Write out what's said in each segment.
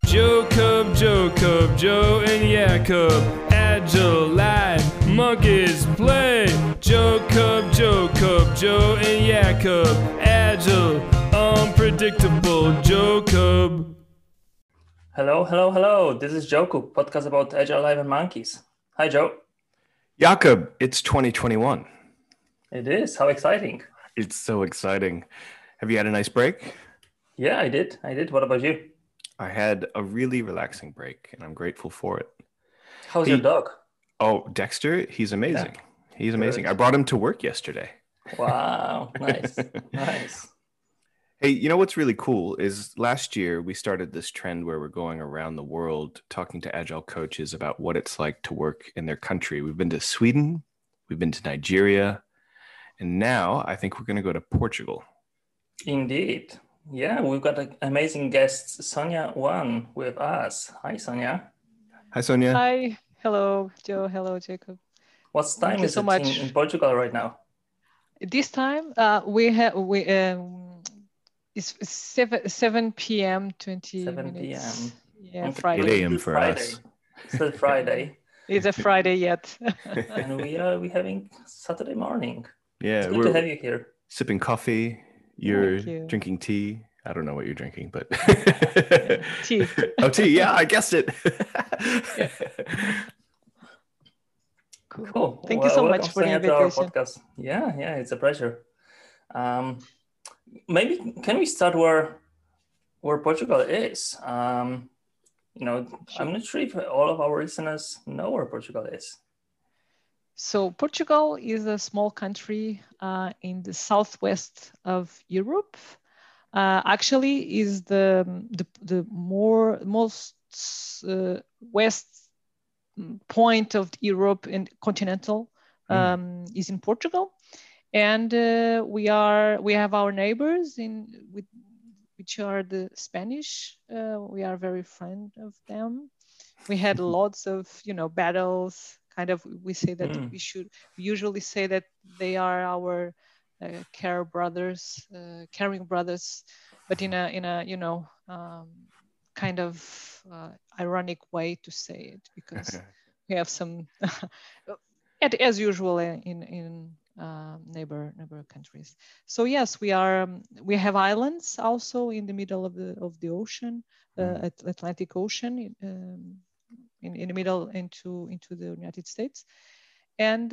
Joe Cub, Joe and Jacob. Agile, live, monkeys, play. Joe Cub, Joe and Jacob. Agile, unpredictable, Joe Cub. Hello. This is Joku, podcast about Agile, Live, and monkeys. Hi, Joe. Jakob, it's 2021. It is. How exciting. It's so exciting. Have you had a nice break? Yeah, I did. What about you? I had a really relaxing break, and I'm grateful for it. How's your dog? Oh, Dexter, he's amazing. Yeah. He's amazing. Good. I brought him to work yesterday. Wow, nice. Hey, you know what's really cool is last year we started this trend where we're going around the world talking to Agile coaches about what it's like to work in their country. We've been to Sweden, we've been to Nigeria, and now I think we're going to go to Portugal. Indeed. Yeah, we've got an amazing guest, Sonia Wan, with us. Hi, Sonia. Hi, Sonia. Hi. Hello, Joe. Hello, Jacob. What time is it in Portugal right now? This time it's 7 p.m. 20 7 minutes. p.m. Yeah, Okay. Friday. 8 a.m. for us. Still Friday. It's a Friday yet. And we're having Saturday morning. Yeah, it's good to have you here. Sipping coffee. You're drinking tea. I don't know what you're drinking, but tea. Oh, tea. Yeah, I guessed it. Yeah. Cool. Thank you so much for the invitation. Our podcast. Yeah, it's a pleasure. Maybe can we start where Portugal is? Sure. I'm not sure if all of our listeners know where Portugal is. So Portugal is a small country in the southwest of Europe. Actually, is the most west point of Europe and continental is in Portugal, and we have our neighbors which are the Spanish. We are very friend of them. We had lots of battles. Kind of, we say that we usually say that they are our caring brothers, but in a kind of ironic way to say it, because we have some as usual in neighbor countries. So yes, we have islands also in the middle of the ocean, Atlantic Ocean, in the middle into the United States. And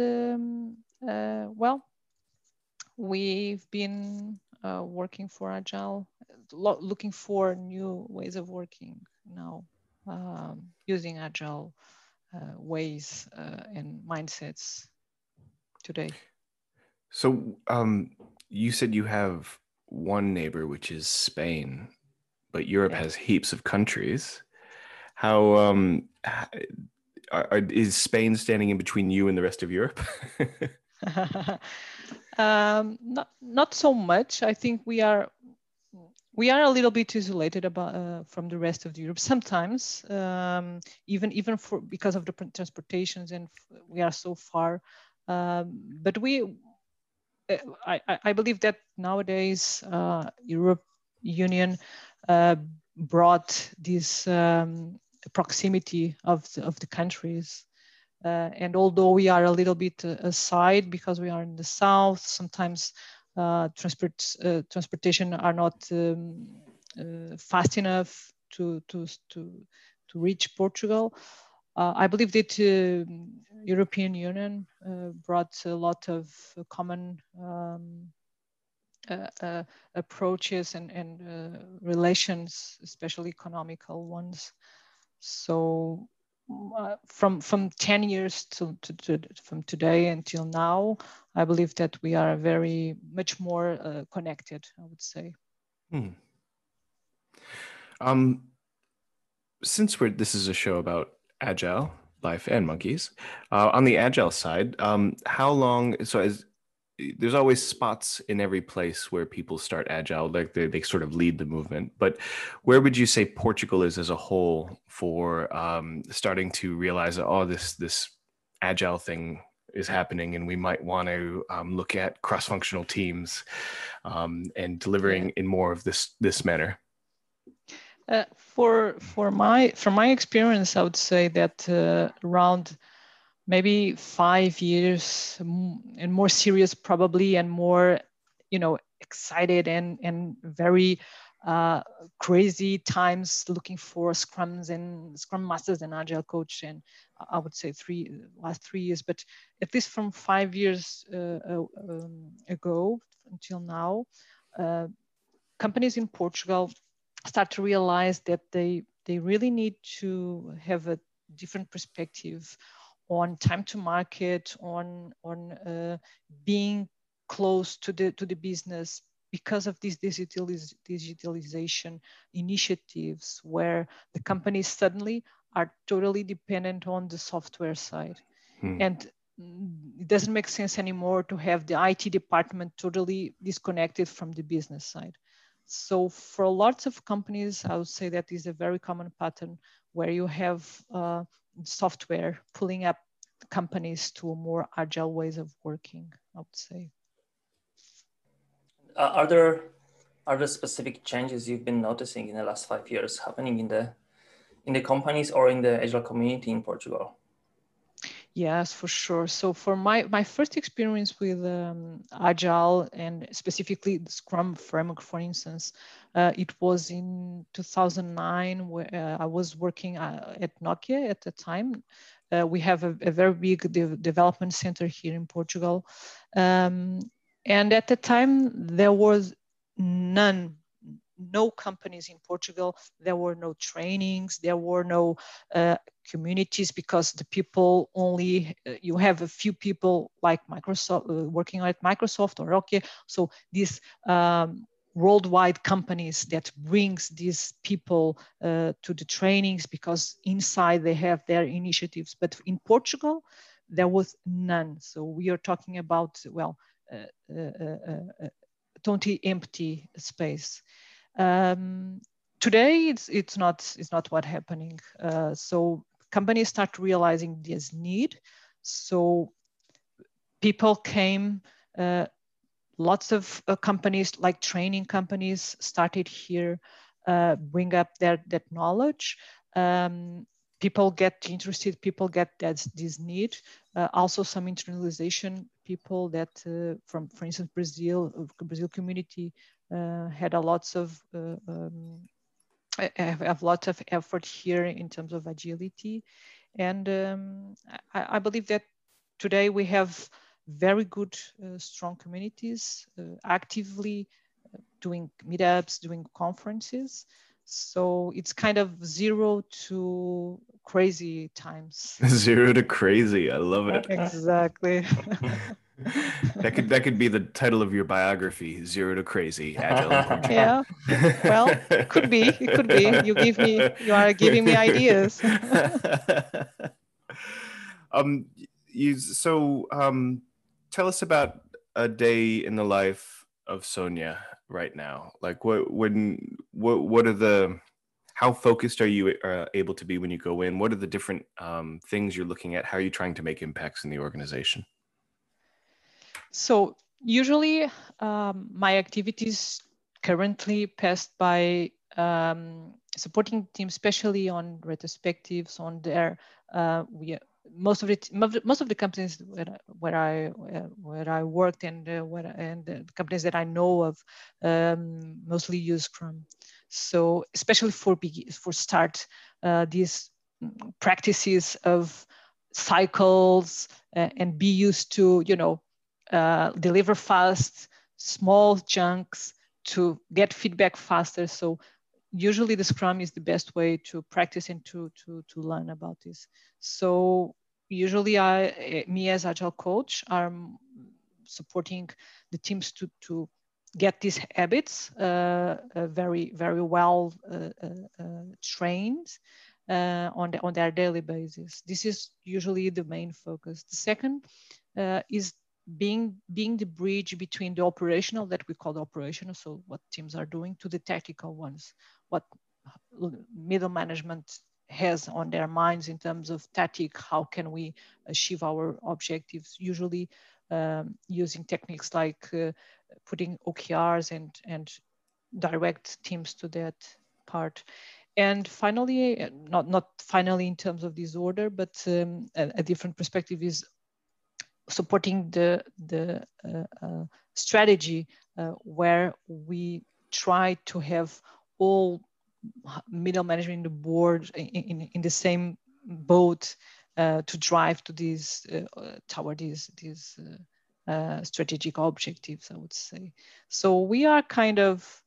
we've been working for Agile, looking for new ways of working now, using Agile ways and mindsets today. So you said you have one neighbor, which is Spain, but Europe has heaps of countries. How is Spain standing in between you and the rest of Europe? Not so much. I think we are a little bit isolated from the rest of Europe sometimes, even because of the transportations, and we are so far. But I believe that nowadays Europe Union brought this proximity of the countries, and although we are a little bit aside because we are in the south, sometimes transportation are not fast enough to reach Portugal. I believe that European Union brought a lot of common approaches and relations, especially economical ones. So from 10 years from today until now, I believe that we are very much more connected, I would say. Since this is a show about Agile, Life, and monkeys, on the Agile side, how long? So there's always spots in every place where people start Agile, like they sort of lead the movement. But where would you say Portugal is as a whole for starting to realize that, this Agile thing is happening, and we might want to look at cross-functional teams and delivering in more of this manner? From my experience, I would say that around maybe 5 years and more serious probably, and more, excited and very crazy times looking for scrums and scrum masters and agile coach. And I would say last 3 years, but at least from 5 years ago until now, companies in Portugal start to realize that they really need to have a different perspective on time to market, on being close to the business, because of these digitalization initiatives, where the companies suddenly are totally dependent on the software side. And it doesn't make sense anymore to have the IT department totally disconnected from the business side. So for lots of companies, I would say that is a very common pattern, where you have software pulling up companies to more agile ways of working, I would say. Are there specific changes you've been noticing in the last 5 years happening in the companies or in the agile community in Portugal? Yes, for sure. So for my first experience with Agile, and specifically the Scrum framework, for instance, it was in 2009, where I was working at Nokia at the time. We have a very big development center here in Portugal. And at the time, there was no companies in Portugal. There were no trainings. There were no communities, because the people only, you have a few people like Microsoft working at Microsoft or Nokia. So these worldwide companies that brings these people to the trainings, because inside they have their initiatives. But in Portugal, there was none. So we are talking about, well, totally empty space. Today, it's not what's happening. So companies start realizing this need. So people came, lots of companies like training companies started here, bring up that knowledge. People get interested, people get this need. Also some internalization, people that from, for instance, Brazil community had a lots of have lots of effort here in terms of agility. And I believe that today we have very good, strong communities actively doing meetups, doing conferences. So it's kind of 0 to crazy times. 0 to crazy. I love it. Exactly. That could be the title of your biography, 0 to Crazy, Agile in Portugal. Yeah. Well, it could be. It could be. You are giving me ideas. Tell us about a day in the life of Sonia right now. Like what are the, how focused are you able to be when you go in? What are the different things you're looking at? How are you trying to make impacts in the organization? So usually my activities currently passed by supporting teams, especially on retrospectives, on their most of the companies where I worked, and the companies that I know of mostly use Scrum. So especially for start these practices of cycles and be used to deliver fast, small chunks to get feedback faster. So usually the Scrum is the best way to practice and to learn about this. So usually me as Agile coach, I'm supporting the teams to get these habits very, very well trained on their daily basis. This is usually the main focus. The second is being the bridge between the operational, that we call the operational, so what teams are doing, to the tactical ones, what middle management has on their minds in terms of tactic. How can we achieve our objectives? Usually using techniques like putting OKRs and direct teams to that part. And finally, not finally in terms of this order, but a different perspective is supporting the strategy where we try to have all middle management in the board in the same boat to drive to these toward these strategic objectives, I would say. So we are kind of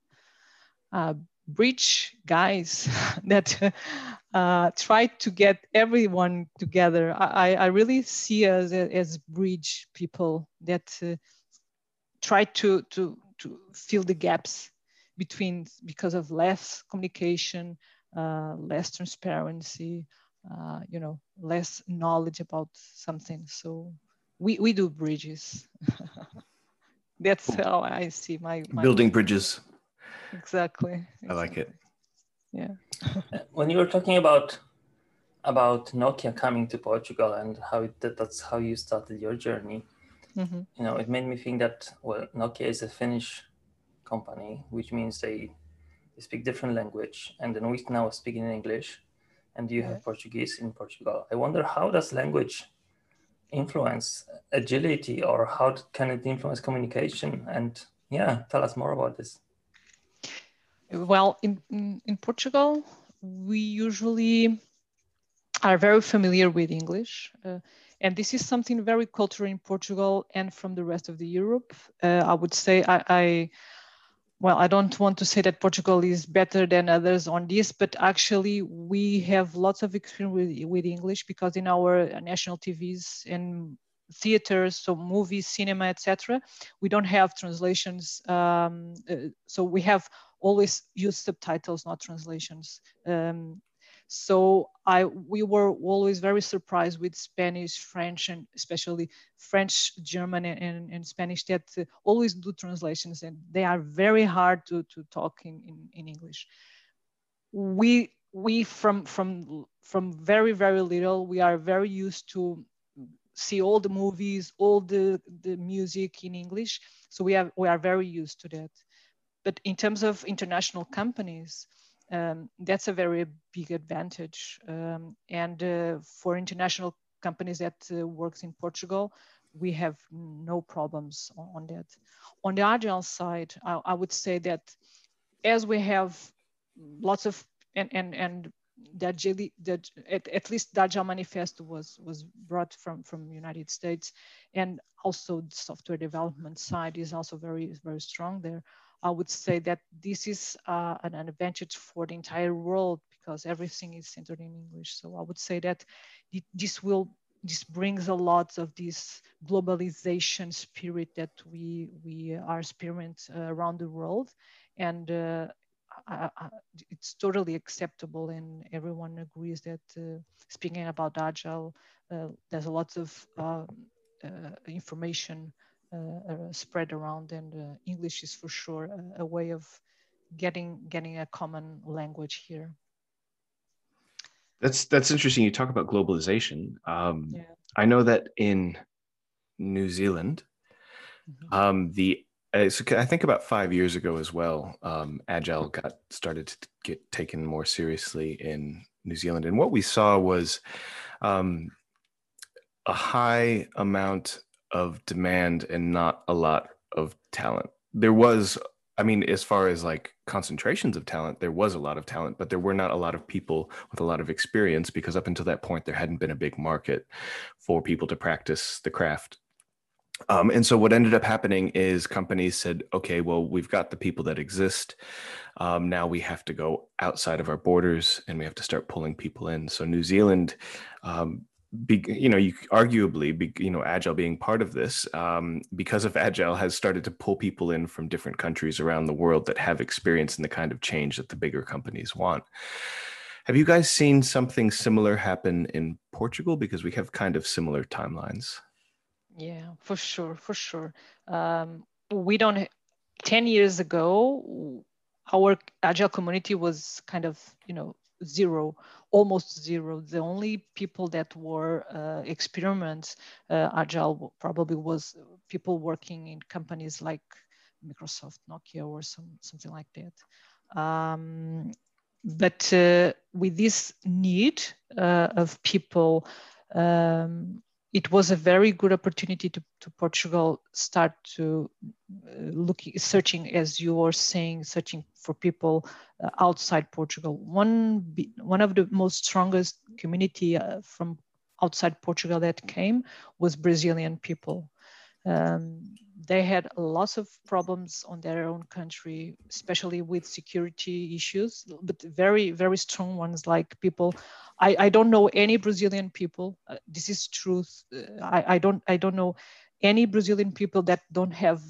bridge guys that try to get everyone together. I really see us as bridge people that try to fill the gaps between, because of less communication, less transparency, less knowledge about something. So we do bridges. That's how I see my Building work. bridges. Exactly. I like it. Yeah. When you were talking about Nokia coming to Portugal and how that's how you started your journey, it made me think that, well, Nokia is a Finnish company, which means they speak different language, and then we now speak in English, and you have Portuguese in Portugal. I wonder, how does language influence agility, or how can it influence communication? And tell us more about this. Well, in Portugal, we usually are very familiar with English. And this is something very cultural in Portugal and from the rest of the Europe. I would say I don't want to say that Portugal is better than others on this, but actually we have lots of experience with English, because in our national TVs and theaters, so movies, cinema, etc., we don't have translations. So we have always used subtitles, not translations. So we were always very surprised with Spanish, French, and especially French, German, and Spanish that always do translations, and they are very hard to talk in English. We from very, very little, we are very used to see all the movies, all the music in English. So we are very used to that. But in terms of international companies, that's a very big advantage. And for international companies that works in Portugal, we have no problems on that. On the Agile side, I would say that as we have lots of, and that at least the Agile Manifesto was brought from United States, and also the software development side is also very, very strong there. I would say that this is an advantage for the entire world, because everything is centered in English. So I would say that this brings a lot of this globalization spirit that we are experiencing around the world, and it's totally acceptable, and everyone agrees that speaking about Agile, there's a lot of information spread around, and English is for sure a way of getting a common language here. That's interesting. You talk about globalization. I know that in New Zealand, so I think about 5 years ago as well, Agile started to get taken more seriously in New Zealand, and what we saw was a high amount of demand and not a lot of talent. There was, I mean, as far as like concentrations of talent, there was a lot of talent, but there were not a lot of people with a lot of experience, because up until that point, there hadn't been a big market for people to practice the craft. And so what ended up happening is companies said, okay, well, we've got the people that exist. Now we have to go outside of our borders, and we have to start pulling people in. So New Zealand, arguably, Agile being part of this, because of Agile, has started to pull people in from different countries around the world that have experience in the kind of change that the bigger companies want. Have you guys seen something similar happen in Portugal? Because we have kind of similar timelines. Yeah, for sure. We don't, 10 years ago, our Agile community was kind of, zero, almost zero. The only people that were experiment Agile probably was people working in companies like Microsoft, Nokia, or something like that. but with this need of people, it was a very good opportunity to Portugal start to searching, as you were saying, searching for people outside Portugal. One of the most strongest community from outside Portugal that came was Brazilian people. They had lots of problems on their own country, especially with security issues, but very, very strong ones, like people. I don't know any Brazilian people. This is truth. I don't know any Brazilian people that don't have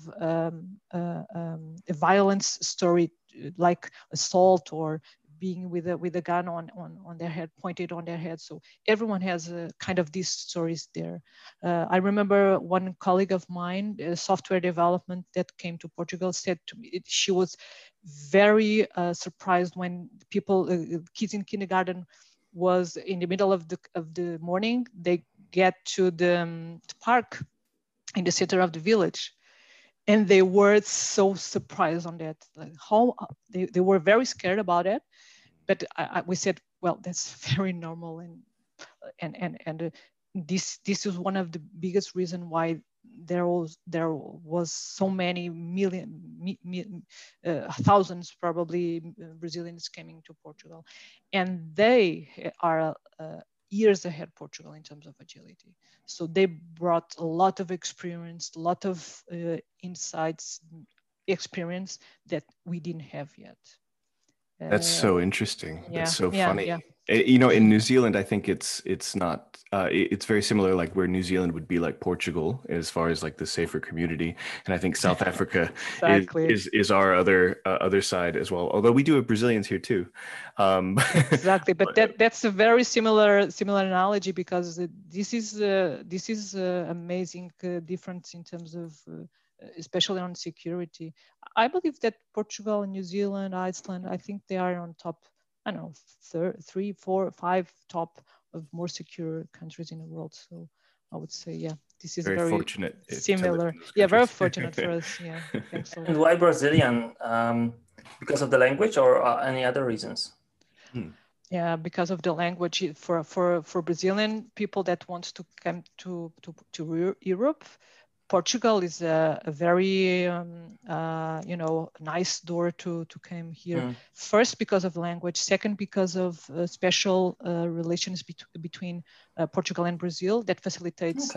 a violence story, like assault or being with a gun on their head, pointed on their head. So everyone has a kind of these stories there. I remember one colleague of mine, software development, that came to Portugal, said to me, she was very surprised when people, kids in kindergarten, was in the middle of the morning, they get to the park in the center of the village. And they were so surprised on that, like how they were very scared about it. But we said, well, that's very normal, and this is one of the biggest reason why there was so many thousands probably Brazilians coming to Portugal, and they are years ahead Portugal in terms of agility. So they brought a lot of experience, a lot of insights, experience that we didn't have yet. That's so interesting. Yeah, that's so funny. Yeah. You know, in New Zealand, I think it's not. It's very similar, like where New Zealand would be like Portugal as far as like the safer community, and I think South Africa exactly. is our other side as well. Although we do have Brazilians here too. Exactly, but that's a very similar analogy, because this is amazing difference in terms of. Especially on security. I believe that Portugal, New Zealand, Iceland, I think they are on top, I don't know, 3, 4, 5 top of more secure countries in the world. So I would say, yeah, this is very fortunate. similar. Yeah, very fortunate for us. Yeah, thanks a lot. And why Brazilian? Because of the language or any other reasons? Yeah, because of the language. For Brazilian people that want to come to Europe, Portugal is a very nice door to come here. First, because of language. Second, because of special relations between Portugal and Brazil that facilitates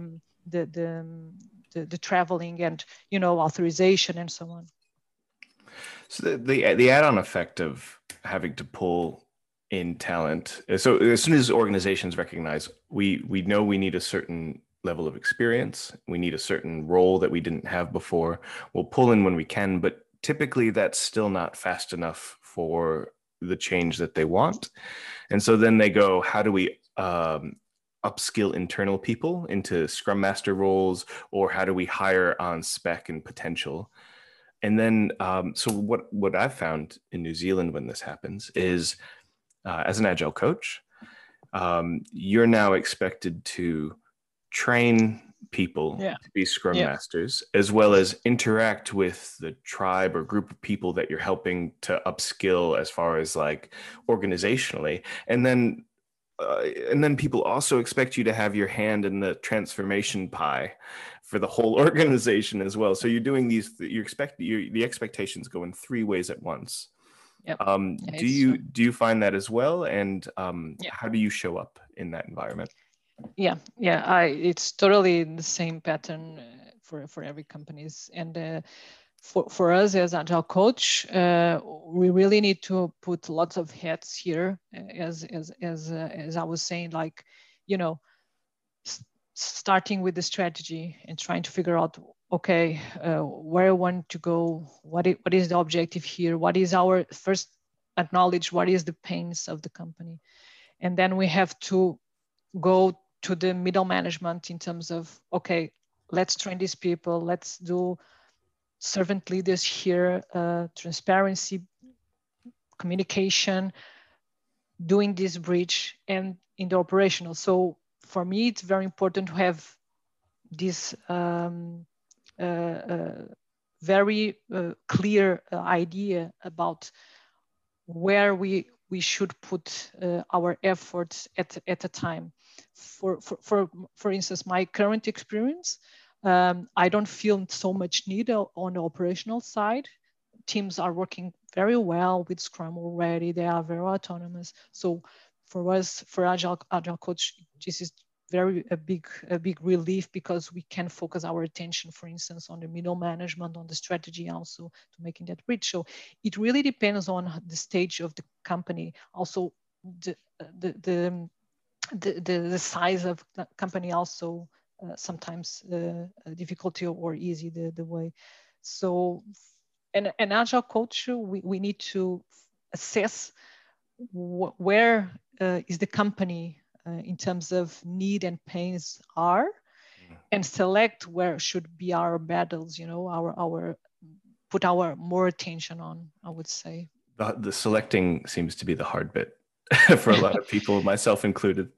the traveling and authorization and so on. So the add-on effect of having to pull in talent. So as soon as organizations recognize we know we need a certain level of experience, we need a certain role that we didn't have before, we'll pull in when we can, but typically that's still not fast enough for the change that they want. And so then they go, how do we upskill internal people into Scrum Master roles, or how do we hire on spec and potential? And then so what I've found in New Zealand when this happens is as an Agile coach, you're now expected to train people to be Scrum Masters, as well as interact with the tribe or group of people that you're helping to upskill as far as like organizationally. And then people also expect you to have your hand in the transformation pie for the whole organization as well. So you're doing the expectations go in 3 ways at once. Yep. Do you find that as well? And how do you show up in that environment? Yeah, it's totally the same pattern for every companies. And for us as Agile coach, we really need to put lots of hats here, as I was saying, like, starting with the strategy and trying to figure out, okay, where I want to go, what is the objective here, what is our first acknowledge what is the pains of the company, and then we have to go to the middle management in terms of, okay, let's train these people, let's do servant leaders here, transparency, communication, doing this bridge, and in the operational. So for me, it's very important to have this very clear idea about where we should put our efforts at a time. For instance, my current experience, I don't feel so much need on the operational side. Teams are working very well with Scrum already. They are very autonomous. So for us, for Agile Coach, this is a big relief, because we can focus our attention, for instance, on the middle management, on the strategy, also to making that reach. So it really depends on the stage of the company, also the size of the company, also sometimes difficulty or easy the way. So an Agile Coach, we need to assess where is the company in terms of need and pains are, and select where should be our battles, our put our more attention on, I would say. The selecting seems to be the hard bit for a lot of people, myself included.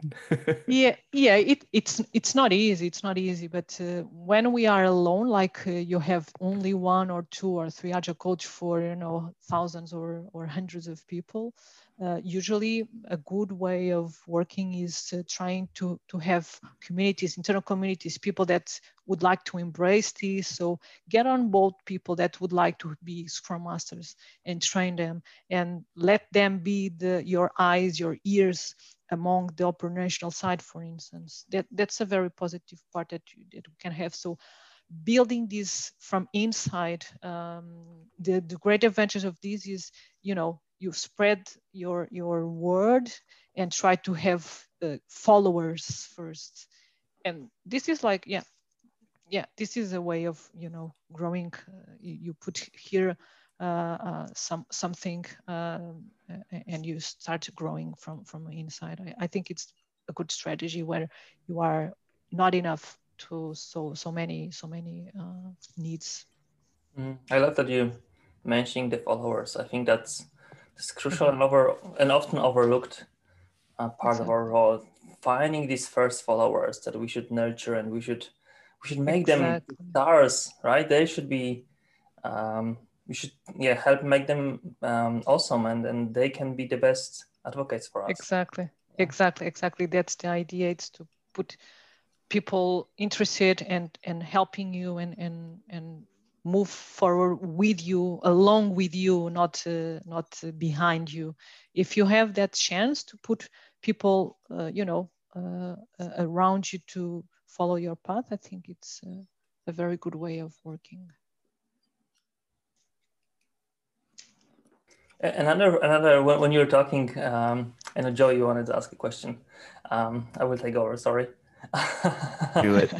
It's not easy. It's not easy. But when we are alone, like you have only 1 or 2 or 3 Agile Coach for thousands or hundreds of people, usually a good way of working is trying to have communities, internal communities, people that would like to embrace this. So get on board people that would like to be Scrum Masters and train them, and let them be your eyes, your ears among the operational side, for instance. That's a very positive part that we can have. So building this from inside, the great advantage of this is, you spread your word and try to have followers first. And this is like, this is a way of, growing. You put here something and you start growing from inside. I think it's a good strategy where you are not enough to so many needs. I love that you mentioning the followers. I think that's crucial and often overlooked part of our role. Finding these first followers that we should nurture, and we should make them stars, right? They should be. We should help make them awesome, and they can be the best advocates for us. Exactly. That's the idea. It's to put people interested and helping you and move forward with you, along with you, not behind you. If you have that chance to put people, around you to follow your path, I think it's a very good way of working. Another when you were talking, I know Joe, you wanted to ask a question. I will take over. Sorry. Do it.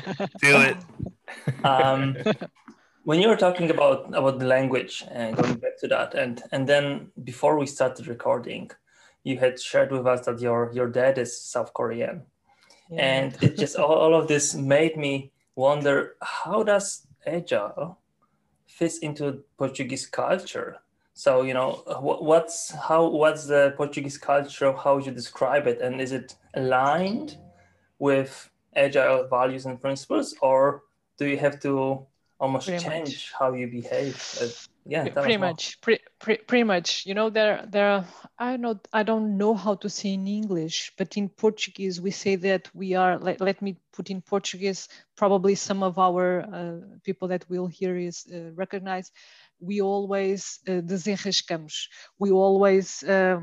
When you were talking about the language and going back to that, and then before we started recording, you had shared with us that your dad is South Korean, and it just all of this made me wonder, how does Agile fit into Portuguese culture? So what's the Portuguese culture? How would you describe it, and is it aligned with Agile values and principles, or do you have to almost change how you behave? Pretty much. There. I don't know how to say in English, but in Portuguese we say that we are. Let me put in Portuguese. Probably some of our people that will hear is recognize. We always desenrascamos. We always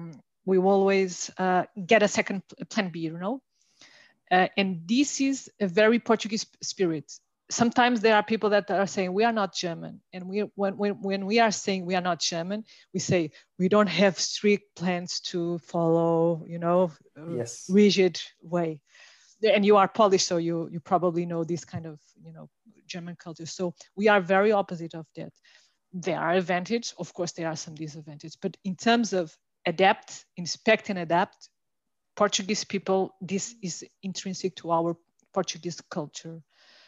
get a second plan B. And this is a very Portuguese spirit. Sometimes there are people that are saying we are not German, and when we are saying we are not German, we say we don't have strict plans to follow, rigid way. And you are Polish, so you probably know this kind of German culture. So we are very opposite of that. There are advantages, of course, there are some disadvantages, but in terms of adapt, inspect, and adapt, Portuguese people, this is intrinsic to our Portuguese culture.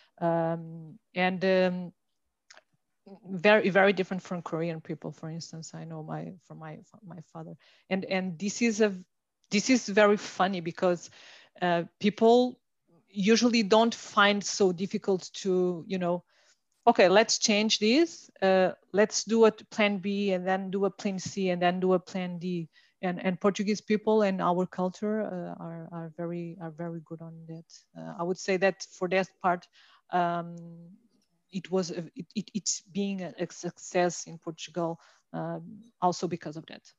Very, very different from Korean people, for instance. I know from my father, and this is very funny because people usually don't find so difficult to okay, let's change this. Let's do a plan B and then do a plan C and then do a plan D. And Portuguese people and our culture are very good on that. I would say that for that part, it's being a success in Portugal, also because of that.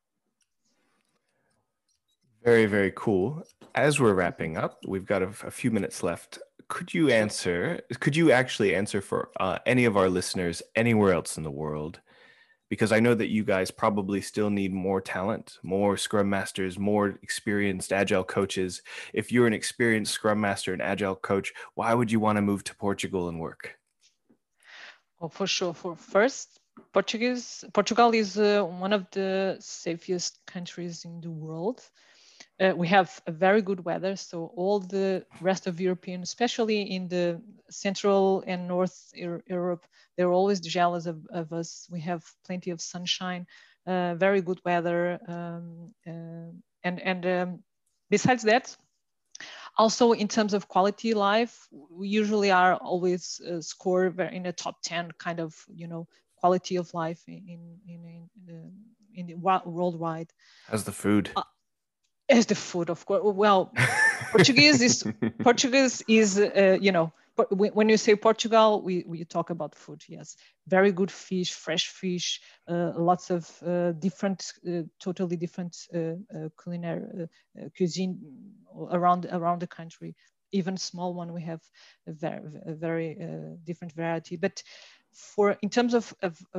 Very, very cool. As we're wrapping up, we've got a few minutes left. Could you actually answer for any of our listeners anywhere else in the world? Because I know that you guys probably still need more talent, more Scrum Masters, more experienced Agile coaches. If you're an experienced Scrum Master and Agile coach, why would you want to move to Portugal and work? Oh, for sure. For first, Portugal is one of the safest countries in the world. We have a very good weather, so all the rest of European, especially in the Central and North Europe, they're always jealous of us. We have plenty of sunshine, very good weather, and besides that, also in terms of quality life, we usually are always score in a top 10 kind of quality of life in worldwide. How's the food? As the food, of course. Well, Portuguese is when you say Portugal, we talk about food. Yes, very good fish, fresh fish, lots of different, totally different culinary cuisine around the country. Even small one, we have a very different variety. But in terms of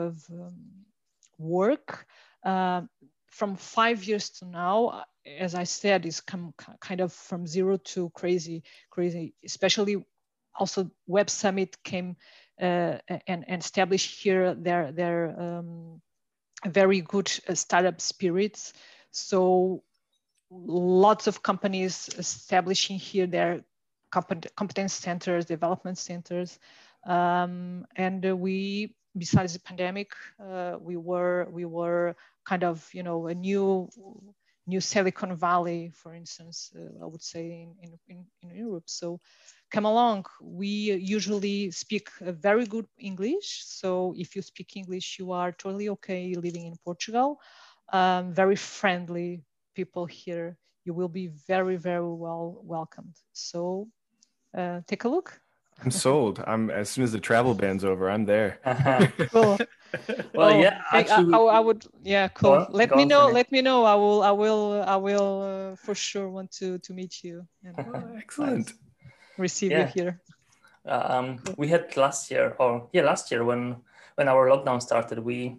work, from 5 years to now, as I said, is come kind of from zero to crazy, especially also Web Summit came and established here their very good startup spirits. So lots of companies establishing here their competence centers, development centers. And we, besides the pandemic, we were kind of, a new Silicon Valley, for instance, I would say in Europe. So come along. We usually speak a very good English. So if you speak English, you are totally okay living in Portugal. Very friendly people here. You will be very, very well welcomed. So take a look. I'm sold. As soon as the travel ban's over, I'm there. Cool. Well, yeah, actually, I would. Yeah, cool. Let me know. Sonia. Let me know. I will for sure want to meet you. And, excellent. Receive you here. We had last year when our lockdown started, we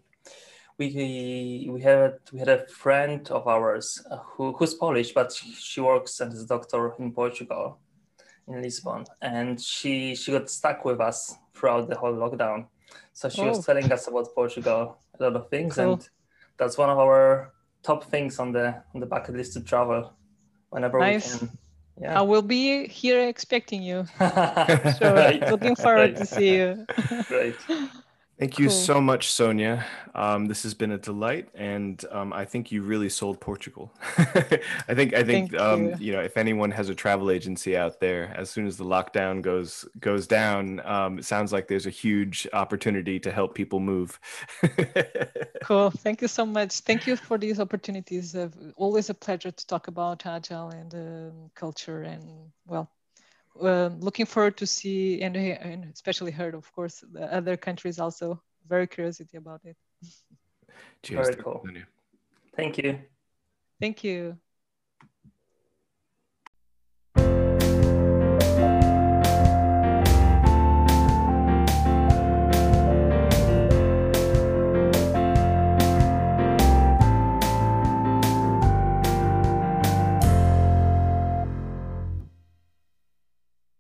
had a friend of ours who's Polish, but she works as a doctor in Portugal, in Lisbon, and she got stuck with us throughout the whole lockdown. So she was telling us about Portugal, a lot of things, and that's one of our top things on the bucket list to travel whenever we can. Yeah. I will be here expecting you. Sure. Looking forward to see you. Great. Thank you so much, Sonia. This has been a delight, and I think you really sold Portugal. I think if anyone has a travel agency out there, as soon as the lockdown goes down, it sounds like there's a huge opportunity to help people move. Cool. Thank you so much. Thank you for these opportunities. Always a pleasure to talk about Agile and culture, and looking forward to see and especially heard, of course, the other countries also. Very curiosity about it. Cheers. Very cool. Thank you. Thank you.